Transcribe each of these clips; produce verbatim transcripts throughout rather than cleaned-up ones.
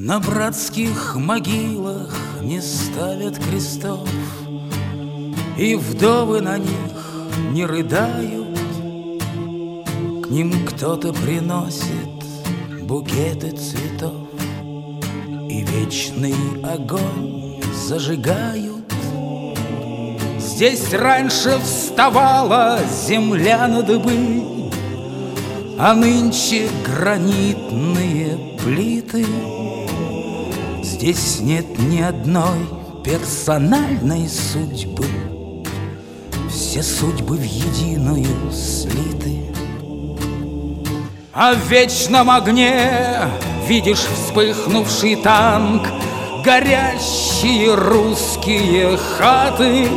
На братских могилах не ставят крестов, и вдовы на них не рыдают. К ним кто-то приносит букеты цветов, и вечный огонь зажигают. Здесь раньше вставала земля на дыбы, а нынче гранитные плиты. Здесь нет ни одной персональной судьбы, все судьбы в единую слиты. А в вечном огне видишь вспыхнувший танк, горящие русские хаты,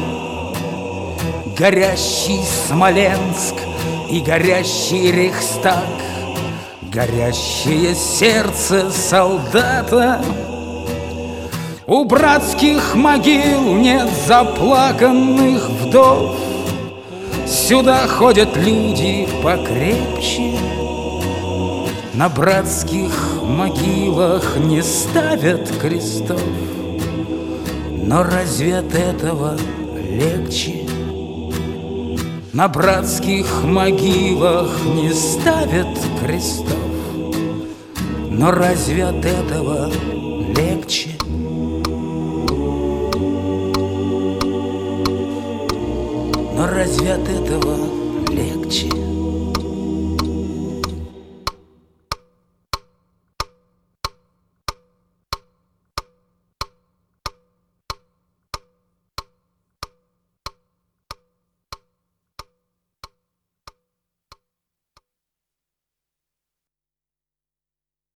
горящий Смоленск и горящий Рейхстаг, горящее сердце солдата. У братских могил нет заплаканных вдов, сюда ходят люди покрепче. На братских могилах не ставят крестов, но разве от этого легче? На братских могилах не ставят крестов, но разве от этого легче? Но разве от этого легче?